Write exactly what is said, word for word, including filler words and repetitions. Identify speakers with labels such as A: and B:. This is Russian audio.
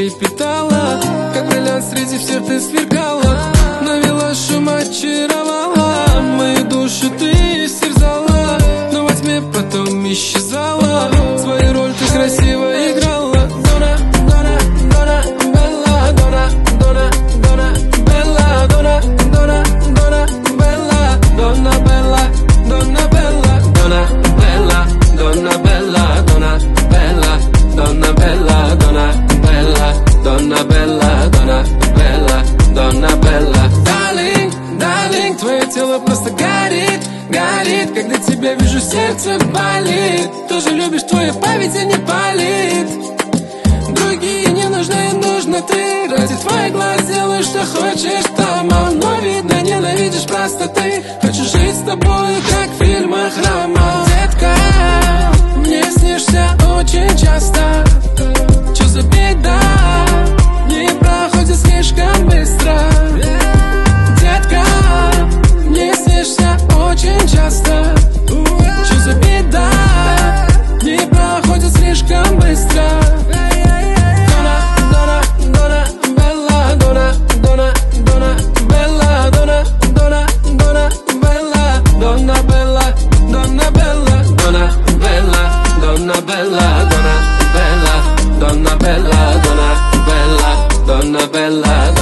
A: трепетала, как бриллиант среди всех ты сверкала. Навела шум, очаровала, мою душу ты истерзала, но во тьме потом исчезала. Свою роль ты красиво играла. Дона, Дона, Дона, Белла, Дона, Дона, Дона, Белла, Дона, Дона, Дона, Белла, Дона, Белла, Дона, Белла, Дона, Белла, Donna Bella, Donna Bella, Donna Bella, Donna Bella, Donna Bella, Donna Bella, Donna Bella. Darling, darling, твое тело просто горит, горит, когда тебя вижу, сердце болит. Тоже любишь, твоя память не палит. Другие не нужны, нужно ты. Ради твоих глаз делаешь, что хочешь дома, но видно, ненавидишь просто ты. Хочу жить с тобой, как в фильмах роман. Детка, мне снишься очень часто. Чё за беда? Не проходит слишком быстро. Детка, мне снишься очень часто. Чё за беда? Не проходит слишком быстро. Donna, Donna, Donna, Bella, Donna, Donna, Donna, Bella, Donna, Donna, Donna, Bella, Donna Bella, Donna Bella, Donna Bella, Donna Bella, Donna Bella, Donna Bella, Donna Bella, Donna Bella.